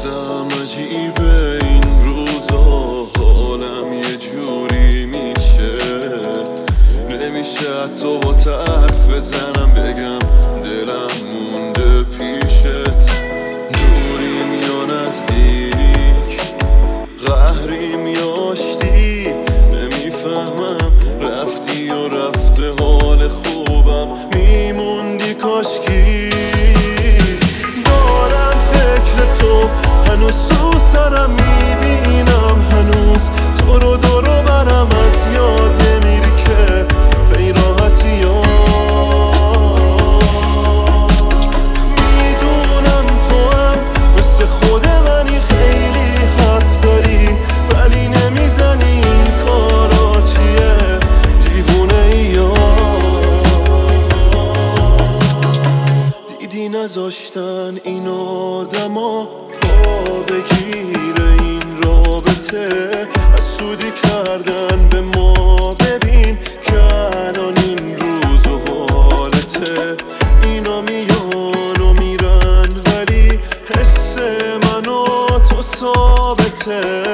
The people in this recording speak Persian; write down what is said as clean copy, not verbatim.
واسم عجیبه این روزا، حالم یه جوری میشه، نمیشه حتی با حرف بزنم بگم دلم مونده پیشت. دوریم یا نزدیک، قهریم یا آشتی، نمیفهمم رفتی یا رفته حال خوبم میموندی کاشکی. دارم فکر تو هنوز تو سرم میبینم، هنوز تو رو دور و برم از یاد نمیری که به راحتی ها. میدونم تو هم مثل خود منی، خیلی حرف داری ولی نمیزنی این کارا چیه، دیوونه ای یا دیدی نذاشتن این آدما پا بگیره این رابطه، حسودی کردن به ما، ببین که الان این روز و حالته. اینا میان و میرن ولی حس من و تو ثابته.